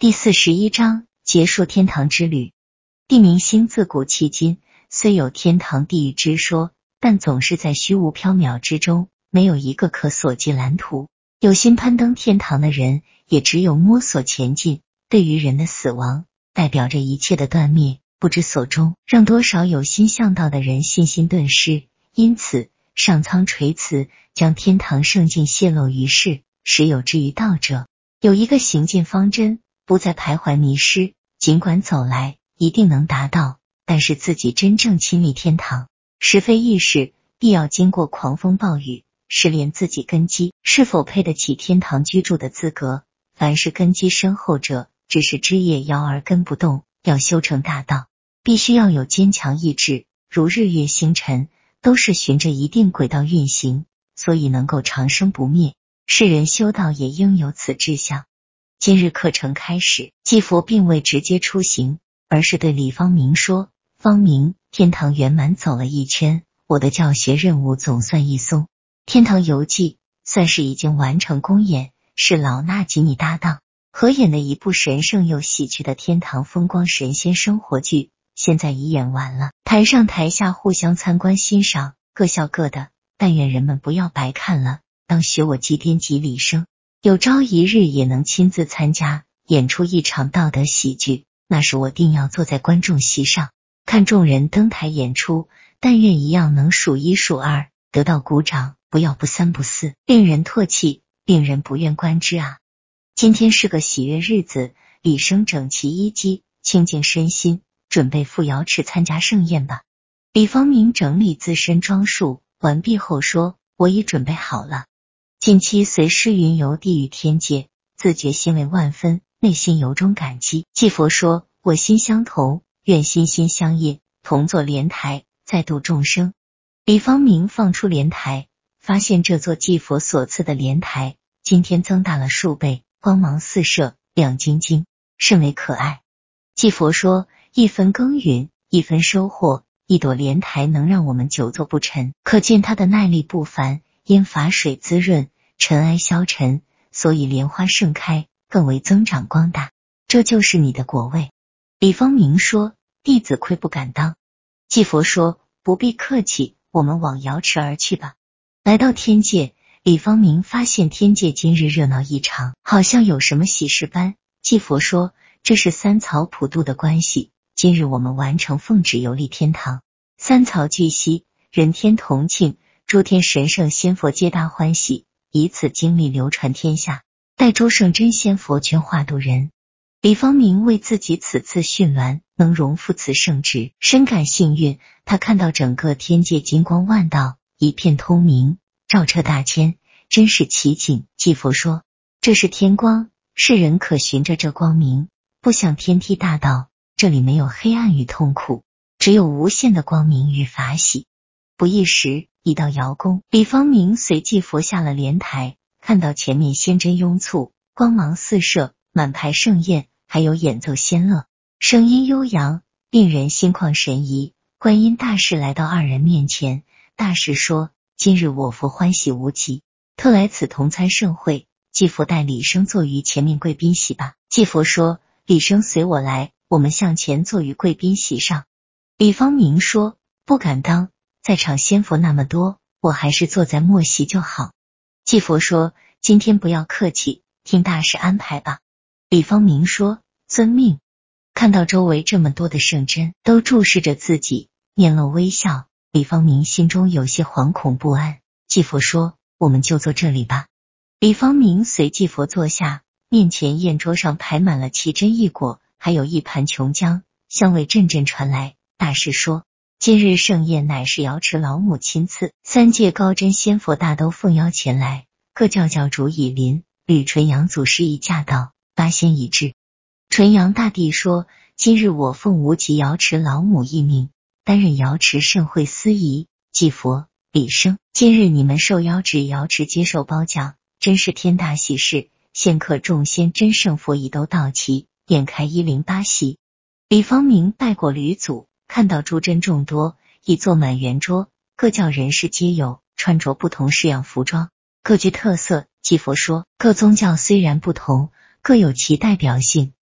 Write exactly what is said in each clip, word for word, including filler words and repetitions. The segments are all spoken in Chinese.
第四十一章结束天堂之旅。地明星自古迄今虽有天堂地狱之说，但总是在虚无缥缈之中，没有一个可索及蓝图。有心攀登天堂的人，也只有摸索前进。对于人的死亡，代表着一切的断灭，不知所终，让多少有心向道的人信心顿失。因此上苍垂辞，将天堂圣境泄露于世，使有志于道者有一个行进方针，不再徘徊迷失。尽管走来一定能达到，但是自己真正亲历天堂，实非易事，必要经过狂风暴雨，试炼自己根基是否配得起天堂居住的资格。凡是根基深厚者，只是枝叶摇而根不动，要修成大道，必须要有坚强意志，如日月星辰，都是循着一定轨道运行，所以能够长生不灭。世人修道也应有此志向。今日课程开始，继佛并未直接出行，而是对李方明说：方明，天堂圆满走了一圈，我的教学任务总算一松，天堂游记算是已经完成公演，是老衲及你搭档合演的一部神圣又喜剧的天堂风光神仙生活剧，现在已演完了，台上台下互相参观欣赏，各笑各的，但愿人们不要白看了，当学我祭奠及李生，有朝一日也能亲自参加演出一场道德喜剧，那时我定要坐在观众席上看众人登台演出，但愿一样能数一数二，得到鼓掌，不要不三不四，令人唾弃，令人不愿观之啊！今天是个喜悦日子，李生整齐衣襟，清净身心，准备赴瑶池参加盛宴吧。李方明整理自身装束完毕后说：我已准备好了。近期随师云游地狱天界，自觉欣慰万分，内心由衷感激。继佛说：我心相同，愿心心相印，同坐莲台，再度众生。李方明放出莲台，发现这座继佛所赐的莲台今天增大了数倍，光芒四射，亮晶晶，甚为可爱。继佛说：一分耕耘，一分收获，一朵莲台能让我们久坐不沉，可见它的耐力不凡。因法水滋润，尘埃消沉，所以莲花盛开，更为增长光大，这就是你的果位。李方明说：弟子愧不敢当。继佛说：不必客气，我们往瑶池而去吧。来到天界，李方明发现天界今日热闹异常，好像有什么喜事般。继佛说：这是三曹普渡的关系，今日我们完成奉旨游历天堂，三曹聚悉，人天同庆，诸天神圣仙佛皆大欢喜，以此经历流传天下，待诸圣真仙佛全化度人。李方明为自己此次驯鸾能荣负此圣职深感幸运，他看到整个天界金光万道，一片通明，照彻大千，真是奇景。继佛说：这是天光，世人可循着这光明，不像天梯大道，这里没有黑暗与痛苦，只有无限的光明与法喜。不一时，已到瑶宫，李方明随继佛下了莲台，看到前面仙真拥簇，光芒四射，满排盛宴，还有演奏仙乐，声音悠扬，令人心旷神怡。观音大士来到二人面前，大士说：今日我佛欢喜无极，特来此同参盛会，继佛带李生坐于前面贵宾席吧。继佛说：李生随我来，我们向前坐于贵宾席上。李方明说：不敢当，在场仙佛那么多，我还是坐在末席就好。继佛说：今天不要客气，听大师安排吧。李方明说：遵命。看到周围这么多的圣真都注视着自己，面露微笑，李方明心中有些惶恐不安。继佛说：我们就坐这里吧。李方明随继佛坐下，面前宴桌上排满了奇珍异果，还有一盘琼浆，香味阵阵传来。大师说：今日盛宴乃是瑶池老母亲赐，三界高真仙佛大都奉邀前来，各教教主已临，吕纯阳祖师已驾到，八仙已至。纯阳大帝说：今日我奉无极瑶池老母一命，担任瑶池盛会司仪。继佛、李生，今日你们受邀至瑶池接受褒奖，真是天大喜事。现刻众仙真圣佛已都到齐，宴开一零八席。李方明拜过吕祖，看到诸珍众多，已坐满圆桌，各教人士皆有，穿着不同式样服装，各具特色。继佛说：各宗教虽然不同，各有其代表性，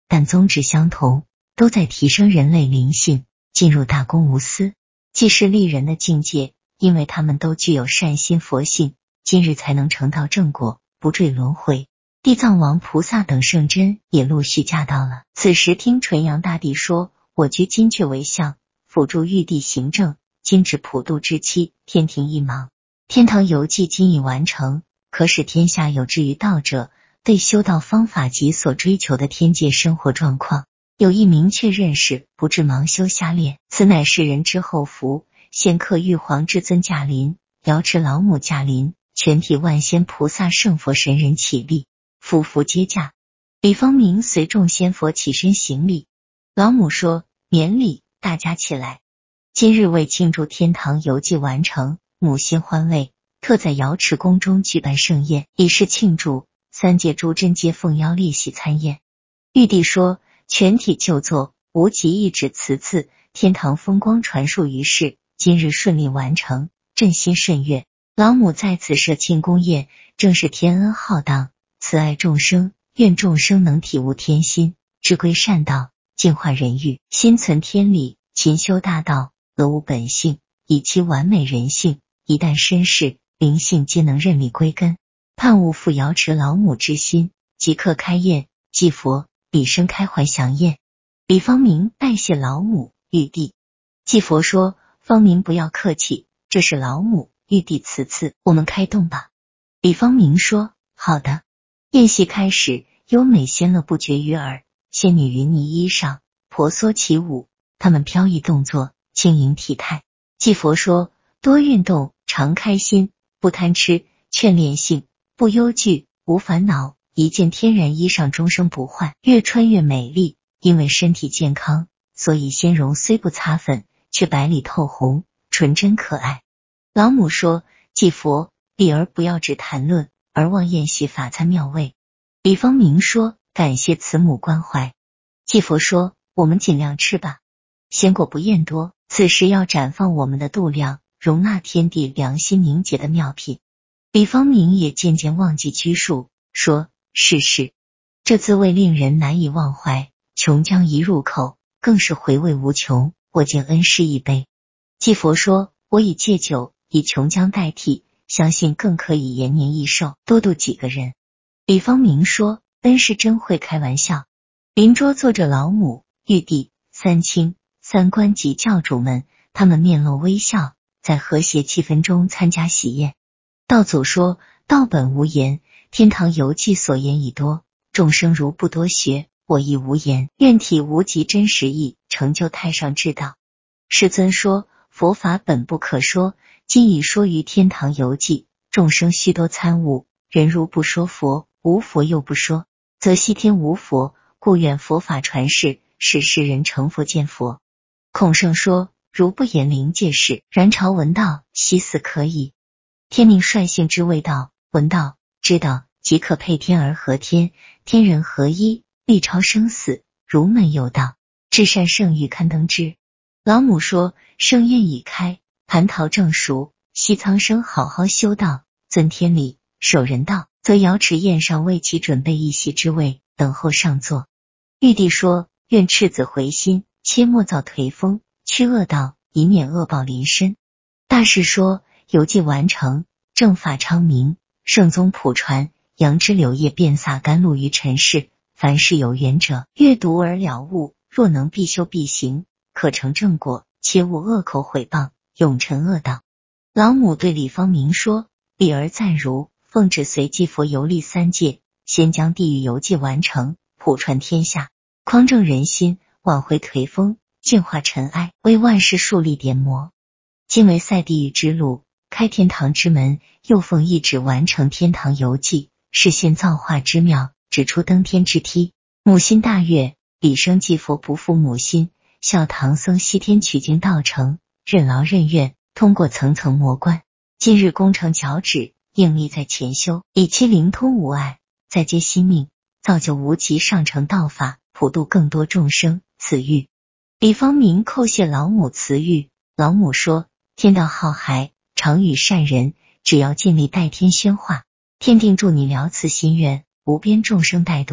但宗旨相同，都在提升人类灵性，进入大公无私、济世利人的境界。因为他们都具有善心佛性，今日才能成道正果，不坠轮回。地藏王菩萨等圣真也陆续驾到了。此时听纯阳大帝说，我居金阙为相，辅助玉帝行政，今至普渡之期，天庭一忙，天堂游记今已完成，可使天下有志于道者对修道方法及所追求的天界生活状况有一明确认识，不致盲修瞎练。此乃世人之后福。仙客玉皇至尊驾临，瑶池老母驾临，全体万仙菩萨圣佛神人起立，匍匐接驾。李方明随众仙佛起身行礼。老母说：免礼，大家起来。今日为庆祝天堂游记完成，母心欢慰，特在瑶池宫中举办盛宴，以示庆祝。三界诸真皆奉邀列席参宴。玉帝说：全体就坐，无极一指慈赐，天堂风光传述于世。今日顺利完成，朕心甚悦。老母在此设庆功宴，正是天恩浩荡，慈爱众生，愿众生能体悟天心，知归善道，净化人欲，心存天理，勤修大道，俄无本性，以其完美人性。一旦身世灵性皆能认理归根，盼勿负瑶池老母之心，即刻开宴祭佛，彼生开怀祥宴。李方明拜谢老母玉帝。祭佛说：方明不要客气，这是老母玉帝慈赐，我们开动吧。李方明说：好的。宴席开始，优美仙乐不绝于耳，仙女云呢衣裳，婆娑起舞，她们飘逸动作，轻盈体态。祭佛说：多运动，常开心，不贪吃，劝练性，不忧惧，无烦恼，一件天然衣裳终生不换，越穿越美丽。因为身体健康，所以仙容虽不擦粉，却白里透红，纯真可爱。老母说：祭佛，礼儿不要只谈论，而忘宴席法餐妙味。李方明说：感谢慈母关怀。祭佛说：我们尽量吃吧，鲜果不厌多，此时要绽放我们的度量，容纳天地良心凝结的妙品。李方明也渐渐忘记拘束，说：是是，这滋味令人难以忘怀，琼浆一入口，更是回味无穷，我敬恩师一杯。祭佛说：我已戒酒，以琼浆代替，相信更可以延年益寿，多度几个人。李方明说：恩师真会开玩笑。邻桌坐着老母、玉帝、三清、三官及教主们，他们面露微笑，在和谐气氛中参加喜宴。道祖说：道本无言，天堂游记所言已多，众生如不多学，我亦无言，愿体无极真实义，成就太上之道。世尊说：佛法本不可说，今已说于天堂游记，众生须多参悟。人如不说佛，无佛又不说，则西天无佛，故愿佛法传世，使世人成佛见佛。孔圣说：如不言灵界事，然朝闻道，悉死可以。天命率性之谓道，闻道知道，即可配天而合天，天人合一，力超生死，如门有道，至善圣欲刊登之。老母说：盛宴已开，蟠桃正熟，西苍生好好修道，尊天理，守人道，则瑶池宴上为其准备一席之位，等候上座。玉帝说：愿赤子回心，切莫造颓风，去恶道，以免恶报临身。大士说：游记完成，正法昌明，圣宗普传，杨枝柳叶遍洒甘露于尘世，凡是有缘者，阅读而了悟，若能必修必行，可成正果，切勿恶口毁谤，永沉恶道。老母对李方明说：礼儿暂如，奉旨随祭佛游历三界，先将地狱游记完成，普传天下，匡正人心，挽回颓风，净化尘埃，为万世树立典模。今为赛地狱之路，开天堂之门，又奉懿旨完成天堂游记，实现造化之妙，指出登天之梯。母心大悦，彼生祭佛不负母心，效唐僧西天取经道成，任劳任怨，通过层层魔关。今日功成脚趾，应力在前修，以其灵通无碍，再接心命，造就无极上乘道法，普度更多众生。此玉李方明叩谢老母慈玉。老母说：天道好孩，常与善人，只要尽力代天宣化，天定助你了此心愿，无边众生带度，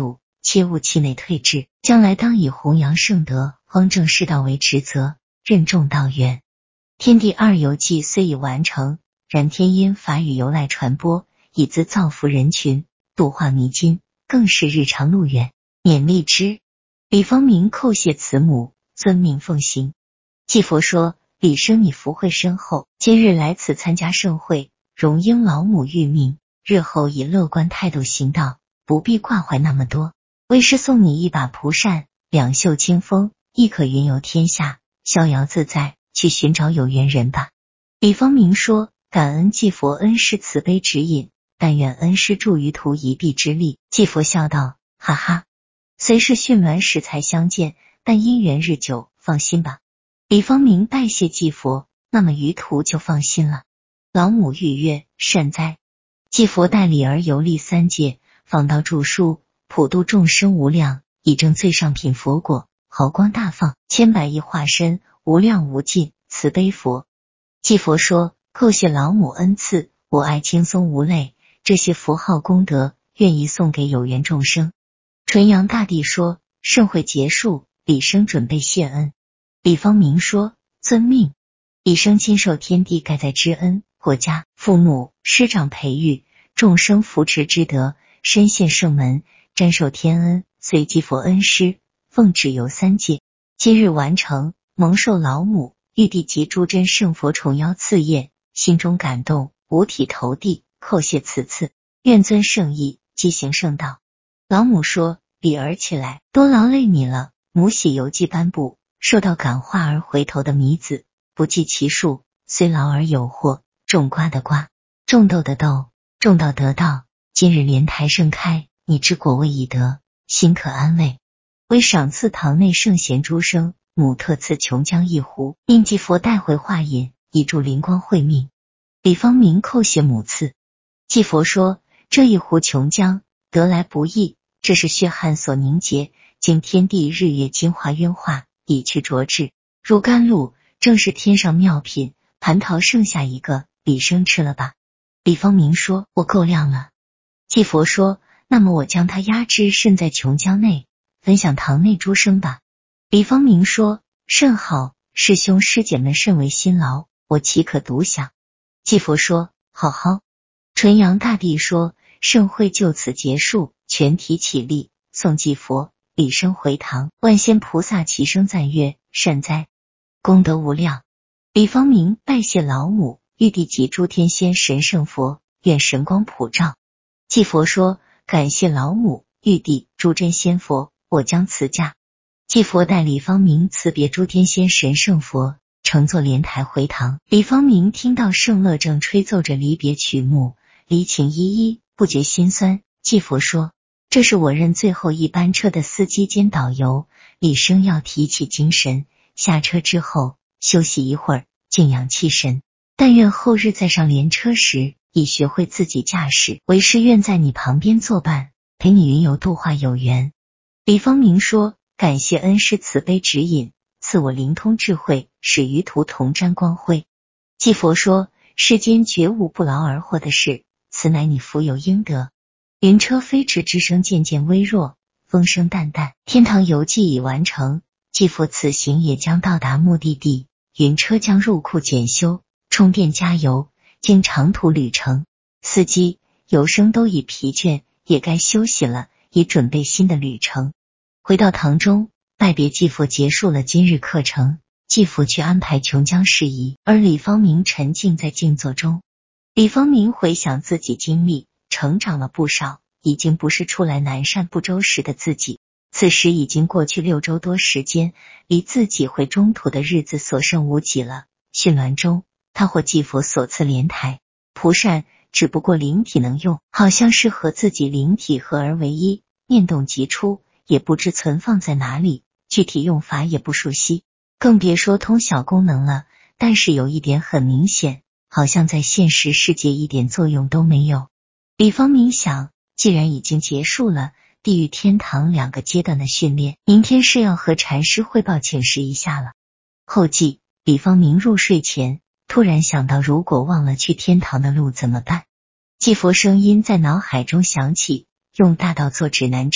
切勿气馁退志，将来当以弘扬圣德、匡正世道为职责，任重道远。天地二游记虽已完成，然天因法语由来传播，以自造福人群，度化迷津，更是日常路远，勉励之。李方明叩谢慈母，遵命奉行。继佛说：李生你福慧深厚，今日来此参加盛会，荣应老母谕命，日后以乐观态度行道，不必挂怀那么多。为师送你一把蒲扇，两袖清风，亦可云游天下，逍遥自在，去寻找有缘人吧。李方明说：感恩继佛恩师慈悲指引，但愿恩师助于途一臂之力。继佛笑道：哈哈，虽是训鸾时才相见，但因缘日久，放心吧。李方明拜谢继佛，那么于途就放心了。老母愉悦，善哉。继佛带礼而游历三界，访道著书，普度众生无量，以证最上品佛果，毫光大放，千百亿化身，无量无尽，慈悲佛。继佛说：叩谢老母恩赐，我爱轻松无累，这些佛号功德，愿意送给有缘众生。纯阳大帝说：盛会结束，李生准备谢恩。李方明说：遵命。李生亲受天地盖载之恩，国家、父母、师长培育，众生扶持之德，身陷圣门，沾受天恩，随继佛恩师，奉旨游三界。今日完成，蒙受老母、玉帝及诸真圣佛宠邀赐宴，心中感动，五体投地，叩谢此赐，愿遵圣意，积行圣道。老母说：李儿起来，多劳累你了。母喜游记颁布，受到感化而回头的米子，不计其数，虽劳而有获，种瓜的瓜，种豆的豆，种道得道。今日莲台盛开，你之果位已得，心可安慰。为赏赐堂内圣贤诸生，母特赐琼浆一壶，应继佛带回化饮，以助灵光慧命。李方明叩谢母赐。继佛说：这一壶琼浆得来不易，这是血汗所凝结，经天地日月精华渊化，以去浊质，如甘露，正是天上妙品。蟠桃剩下一个，李生吃了吧。李方明说：我够量了。继佛说：那么我将它压制渗在琼浆内，分享堂内诸生吧。李方明说：甚好，师兄师姐们甚为辛劳，我岂可独享。继佛说：好好。纯阳大帝说：盛会就此结束，全体起立，送继佛。李生回堂，万仙菩萨齐声赞乐，善哉，功德无量。李方明拜谢老母、玉帝及诸天仙神圣佛，愿神光普照。继佛说：感谢老母、玉帝、诸真仙佛，我将辞驾。继佛带李方明辞别诸天仙神圣佛，乘坐莲台回堂。李方明听到圣乐正吹奏着离别曲目，离情依依，不觉心酸。继佛说：这是我任最后一班车的司机兼导游，李生要提起精神，下车之后休息一会儿，静养气神。但愿后日再上莲车时，已学会自己驾驶，为师愿在你旁边作伴，陪你云游度化有缘。李方明说：感谢恩师慈悲指引，赐我灵通智慧，使于途同沾光辉。继佛说：世间绝无不劳而获的事，此乃你福有应得。云车飞驰之声渐渐微弱，风声淡淡，天堂游记已完成，继佛此行也将到达目的地，云车将入库检修、充电加油，经长途旅程，司机、游生都已疲倦，也该休息了，以准备新的旅程。回到堂中，拜别继佛，结束了今日课程。继佛去安排琼浆事宜，而李方明沉浸在静坐中。李方明回想自己经历，成长了不少，已经不是初来南赡部洲时的自己。此时已经过去六周多时间，离自己回中土的日子所剩无几了。训鸾中，他获继佛所赐莲台、蒲扇，只不过灵体能用，好像是和自己灵体合而为一，念动即出，也不知存放在哪里，具体用法也不熟悉，更别说通晓功能了。但是有一点很明显，好像在现实世界一点作用都没有。李方明想，既然已经结束了地狱天堂两个阶段的训练，明天是要和禅师汇报请示一下了。后记：李方明入睡前突然想到，如果忘了去天堂的路怎么办？继佛声音在脑海中响起，用大道做指南针，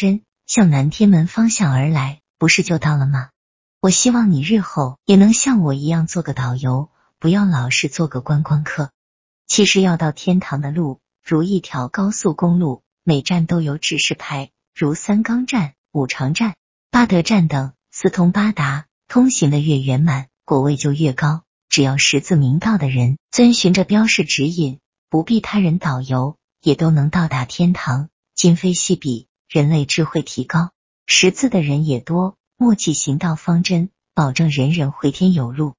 向南天门方向而来，不是就到了吗？我希望你日后也能像我一样做个导游，不要老是做个观光客。其实要到天堂的路如一条高速公路，每站都有指示牌，如三岗站、五常站、八德站等，四通八达，通行的越圆满，果位就越高。只要识字明道的人遵循着标示指引，不必他人导游，也都能到达天堂。今非昔比，人类智慧提高，识字的人也多，默记行道方针，保证人人回天有路。